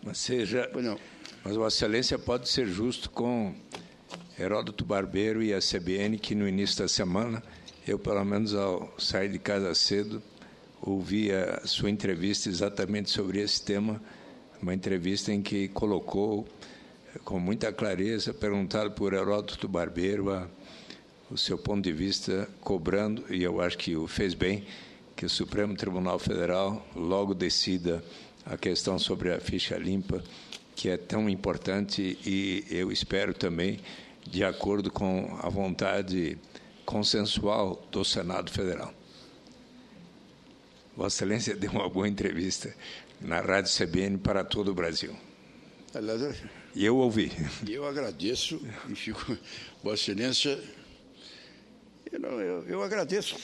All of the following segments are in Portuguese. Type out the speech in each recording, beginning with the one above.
Mas Vossa Excelência pode ser justo com Heródoto Barbeiro e a CBN, que no início da semana, eu, pelo menos, ao sair de casa cedo, ouvi a sua entrevista exatamente sobre esse tema, uma entrevista em que colocou, com muita clareza, perguntado por Heródoto Barbeiro o seu ponto de vista, cobrando, e eu acho que o fez bem, que o Supremo Tribunal Federal logo decida a questão sobre a ficha limpa, que é tão importante e eu espero também de acordo com a vontade consensual do Senado Federal. Vossa Excelência deu uma boa entrevista na Rádio CBN para todo o Brasil. E eu ouvi. Eu agradeço e fico... Vossa Excelência, eu agradeço.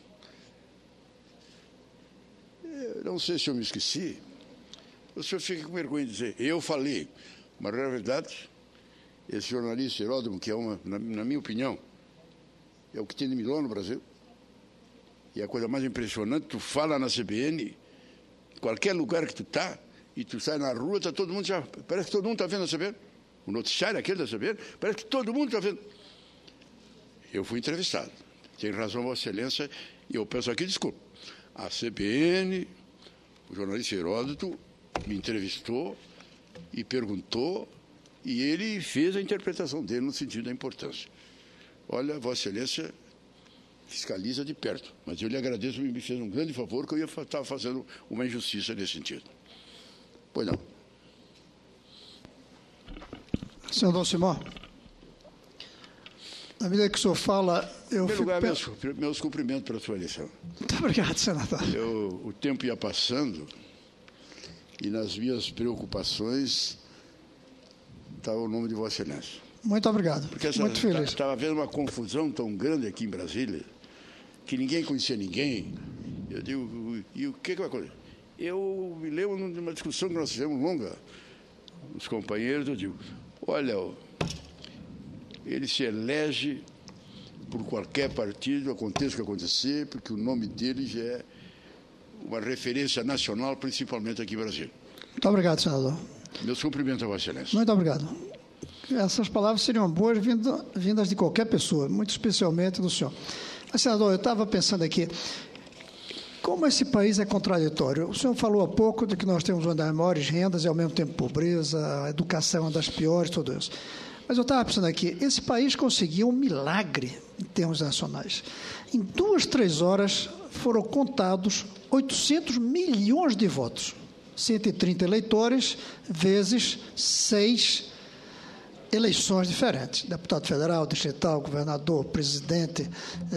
Eu não sei se eu me esqueci. O senhor fica com vergonha de dizer, eu falei. Mas, na verdade, esse jornalista Heródoto, que é na minha opinião, é o que tem de melhor no Brasil. E a coisa mais impressionante, tu fala na CBN, qualquer lugar que tu está, e tu sai na rua, tá todo mundo já... Parece que todo mundo está vendo a CBN. O noticiário aquele da CBN, parece que todo mundo está vendo. Eu fui entrevistado. Tem razão, Vossa Excelência, e eu peço aqui desculpa. A CBN, o jornalista Heródoto, me entrevistou e perguntou, e ele fez a interpretação dele no sentido da importância. Olha, Vossa Excelência fiscaliza de perto, mas eu lhe agradeço, me fez um grande favor, que eu ia estar fazendo uma injustiça nesse sentido. Pois não. Senhor Dom Simão, na medida que o senhor fala... Em primeiro lugar, meus cumprimentos para a sua eleição. Muito obrigado, senador. O tempo ia passando e nas minhas preocupações estava o nome de Vossa Excelência. Muito obrigado. Porque muito feliz. Estava havendo uma confusão tão grande aqui em Brasília que ninguém conhecia ninguém. Eu digo, e o que vai acontecer? Eu me lembro de uma discussão que nós fizemos longa, os companheiros, eu digo, olha, ele se elege por qualquer partido, aconteça o que acontecer, porque o nome dele já é uma referência nacional, principalmente aqui em Brasília. Muito obrigado, senador. Meus cumprimentos a Vossa Excelência. Muito obrigado. Essas palavras seriam boas vindas de qualquer pessoa, muito especialmente do senhor. Mas, senador, eu estava pensando aqui, como esse país é contraditório? O senhor falou há pouco de que nós temos uma das maiores rendas e, ao mesmo tempo, pobreza, a educação é uma das piores, tudo isso. Mas eu estava pensando aqui, esse país conseguiu um milagre em termos nacionais. Em 2, 3 horas foram contados 800 milhões de votos. 130 eleitores vezes 6 eleições diferentes. Deputado federal, distrital, governador, presidente,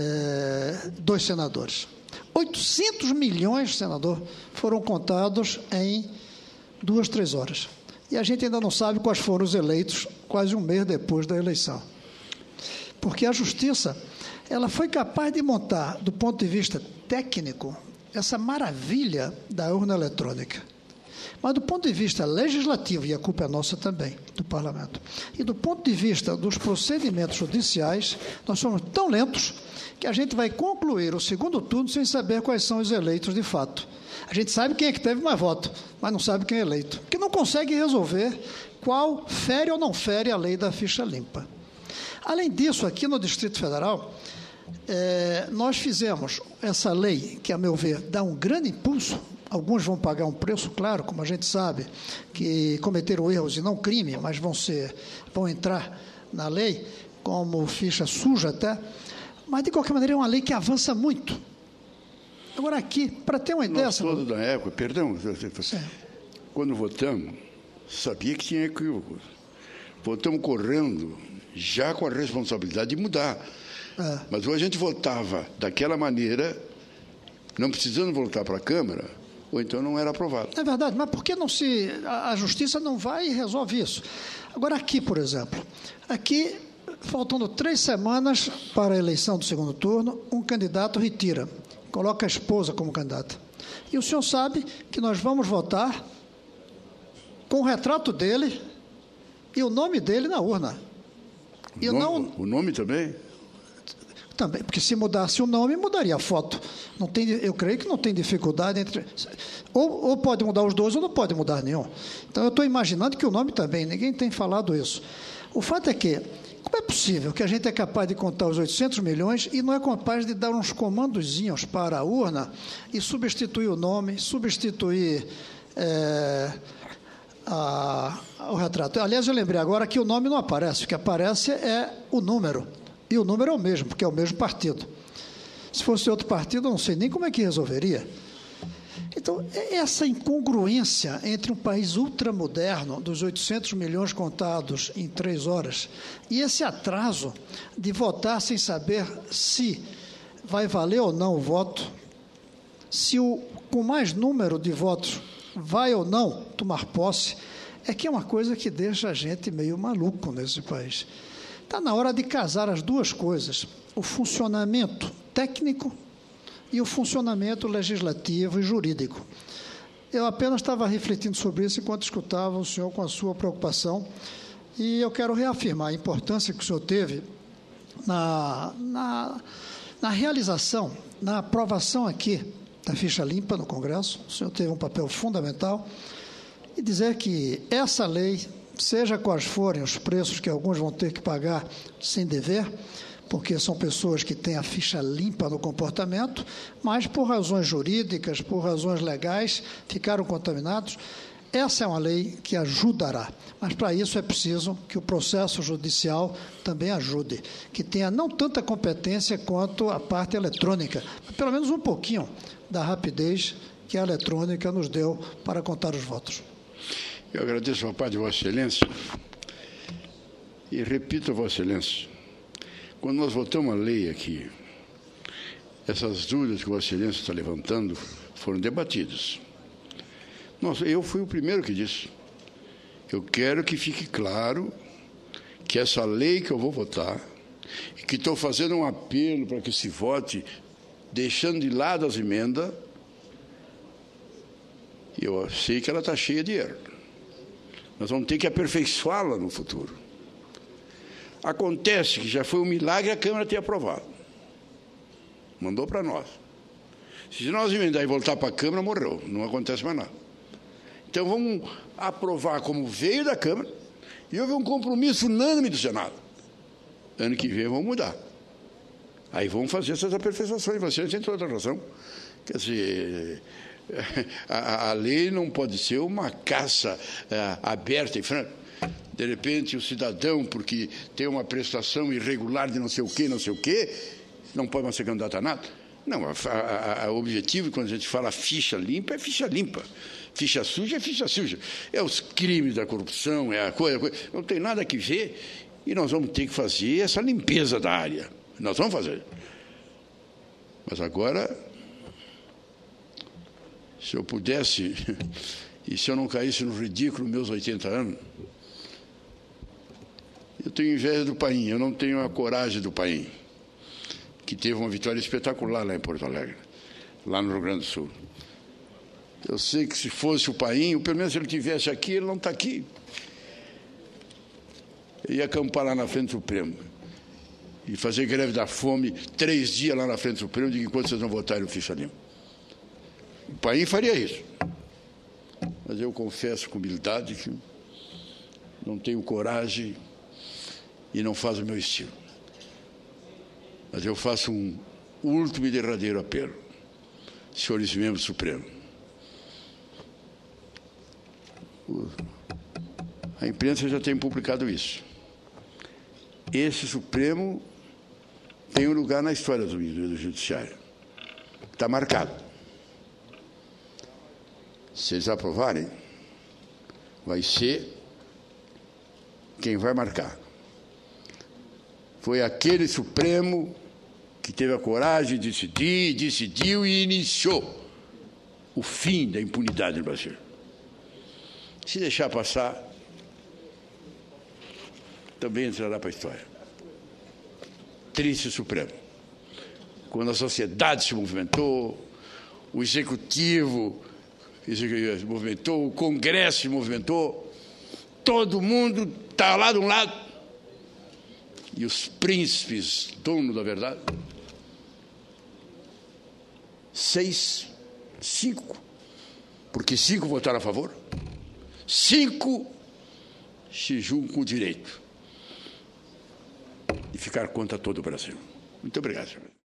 2 senadores. 800 milhões, senador, foram contados em 2, 3 horas. E a gente ainda não sabe quais foram os eleitos quase um mês depois da eleição. Porque a Justiça, ela foi capaz de montar, do ponto de vista técnico, essa maravilha da urna eletrônica. Mas do ponto de vista legislativo, e a culpa é nossa também, do Parlamento, e do ponto de vista dos procedimentos judiciais, nós somos tão lentos que a gente vai concluir o segundo turno sem saber quais são os eleitos de fato. A gente sabe quem é que teve mais voto, mas não sabe quem é eleito, porque não consegue resolver qual fere ou não fere a lei da ficha limpa. Além disso, aqui no Distrito Federal, nós fizemos essa lei, que, a meu ver, dá um grande impulso. Alguns vão pagar um preço, claro, como a gente sabe, que cometeram erros e não crime, mas vão entrar na lei como ficha suja até. Mas, de qualquer maneira, é uma lei que avança muito. Agora, aqui, para ter uma ideia... Nós todos da época, perdão, quando votamos, sabia que tinha equívoco. Votamos correndo, já com a responsabilidade de mudar. Mas ou a gente votava daquela maneira, não precisando voltar para a Câmara, ou então não era aprovado. É verdade, mas por que não se... A Justiça não vai e resolve isso? Agora, aqui, por exemplo, aqui, faltando 3 semanas para a eleição do segundo turno, um candidato retira, coloca a esposa como candidata. E o senhor sabe que nós vamos votar com o retrato dele e o nome dele na urna. O nome também? Também, porque se mudasse o nome, mudaria a foto. Não tem, eu creio que não tem dificuldade entre... Ou pode mudar os dois, ou não pode mudar nenhum. Então, eu estou imaginando que o nome também, ninguém tem falado isso. O fato é que, como é possível que a gente é capaz de contar os 800 milhões e não é capaz de dar uns comandozinhos para a urna e substituir o nome, substituir o retrato? Aliás, eu lembrei agora que o nome não aparece, o que aparece é o número. E o número é o mesmo, porque é o mesmo partido. Se fosse outro partido, eu não sei nem como é que resolveria. Então, essa incongruência entre um país ultramoderno, dos 800 milhões contados em 3 horas, e esse atraso de votar sem saber se vai valer ou não o voto, se com mais número de votos vai ou não tomar posse, é que é uma coisa que deixa a gente meio maluco nesse país. Está na hora de casar as duas coisas, o funcionamento técnico e o funcionamento legislativo e jurídico. Eu apenas estava refletindo sobre isso enquanto escutava o senhor com a sua preocupação, e eu quero reafirmar a importância que o senhor teve na realização, na aprovação aqui da ficha limpa no Congresso. O senhor teve um papel fundamental, e dizer que essa lei, seja quais forem os preços que alguns vão ter que pagar sem dever, porque são pessoas que têm a ficha limpa no comportamento, mas por razões jurídicas, por razões legais, ficaram contaminados. Essa é uma lei que ajudará, mas para isso é preciso que o processo judicial também ajude, que tenha não tanta competência quanto a parte eletrônica, mas pelo menos um pouquinho da rapidez que a eletrônica nos deu para contar os votos. Eu agradeço ao Padre de Vossa Excelência e repito a Vossa Excelência, quando nós votamos a lei aqui, essas dúvidas que Vossa Excelência está levantando foram debatidas. Eu fui o primeiro que disse. Eu quero que fique claro que essa lei que eu vou votar, e que estou fazendo um apelo para que se vote, deixando de lado as emendas, eu sei que ela está cheia de erro. Nós vamos ter que aperfeiçoá-la no futuro. Acontece que já foi um milagre a Câmara ter aprovado. Mandou para nós. Se nós emendar e voltar para a Câmara, morreu. Não acontece mais nada. Então, vamos aprovar como veio da Câmara, e houve um compromisso unânime do Senado. Ano que vem vamos mudar. Aí vamos fazer essas aperfeiçoações. Vocês têm toda a razão. Quer dizer, a lei não pode ser uma caça aberta e franca. De repente, o cidadão, porque tem uma prestação irregular de não sei o quê, não pode mais ser candidato a nada. Não, o objetivo, quando a gente fala ficha limpa, é ficha limpa. Ficha suja é ficha suja. É os crimes da corrupção, é a coisa. Não tem nada que ver, e nós vamos ter que fazer essa limpeza da área. Nós vamos fazer. Mas agora, se eu pudesse, e se eu não caísse no ridículo meus 80 anos, eu tenho inveja do Paim, eu não tenho a coragem do Paim, que teve uma vitória espetacular lá em Porto Alegre, lá no Rio Grande do Sul. Eu sei que se fosse o Paim, pelo menos se ele estivesse aqui, ele não está aqui. Ele ia acampar lá na frente do Supremo e fazer greve da fome 3 dias lá na frente do Supremo, de enquanto vocês não votarem o ficha limpa. O Paim faria isso. Mas eu confesso com humildade que não tenho coragem e não faço o meu estilo. Mas eu faço um último e derradeiro apelo. Senhores membros do Supremo, a imprensa já tem publicado isso. Esse Supremo tem um lugar na história do Judiciário. Está marcado. Se eles aprovarem, vai ser quem vai marcar. Foi aquele Supremo que teve a coragem de decidir, decidiu e iniciou o fim da impunidade no Brasil. Se deixar passar, também entrará para a história. Triste Supremo. Quando a sociedade se movimentou, o Executivo se movimentou, o Congresso se movimentou, todo mundo está lá de um lado, e os príncipes, dono da verdade, 5, porque 5 votaram a favor, 5 se julgam com o direito de ficar contra todo o Brasil. Muito obrigado, senhor.